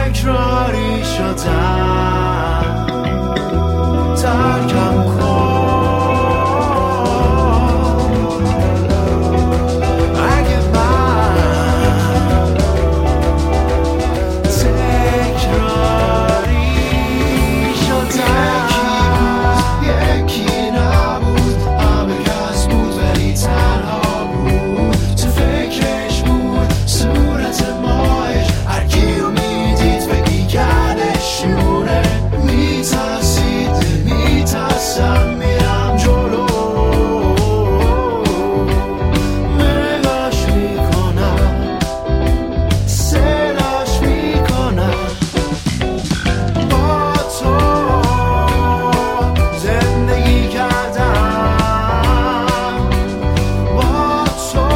تکراری شدم ترکم کن اگه من تکراری شدم یکی نبود همه کس بود ولی تنها بود تو فکرش بود صورت ماهش هرکیو میدید بگی گردشونه میترسید میترسم میرم جلو نگاش میکنم صداش میکنم با تو زندگی کردم با تو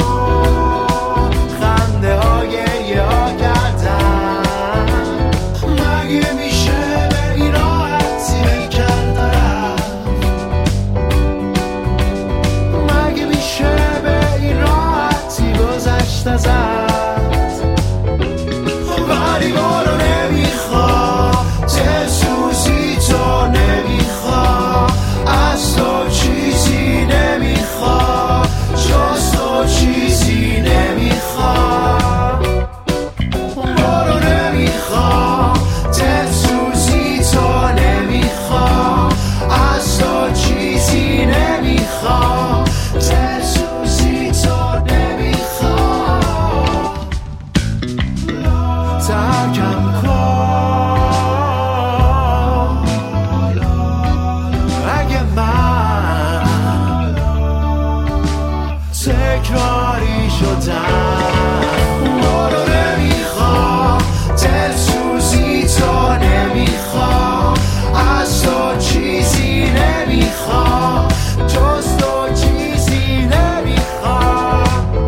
خنده ها گریه ها کردم مگه میشه به این راحتی بیکن دارم مگه میشه به این راحتی گذشت ازت ولی برو نمیخوا دلسوزی تو نمیخوا از تو چیزی نمیخوا جز تو چیزی نمیخوا برو نمیخوا دلسوزی تو نمیخوا از تو چیزی نمیخوا دلسوزی تو نمیخوا ترکم کن اگه من تکراری شدم برو نمیخوا دلسوزی تو نمیخوا از تو چیزی نمیخوا جز تو چیزی نمیخوا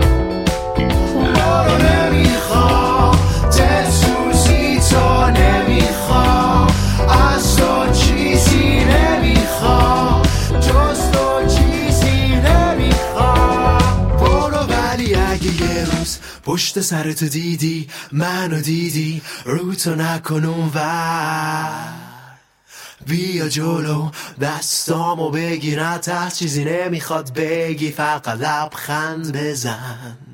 برو نمیخوا دلسوزی تو نمیخوا از تو چیزی نمیخوا جز تو چیزی نمیخوا برو ولی اگه یه روز پشت سرتو دیدی منو دیدی رو تو نکن اونور بیا جلو دستامو بگیر نه ته چیزی نمیخواد بگی فقط لبخند بزن